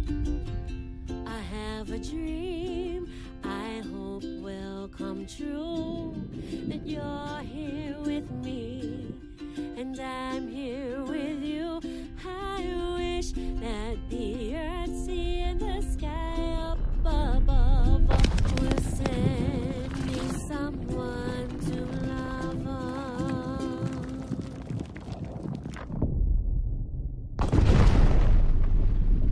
I have a dream I hope will come true, that you're here with me and I'm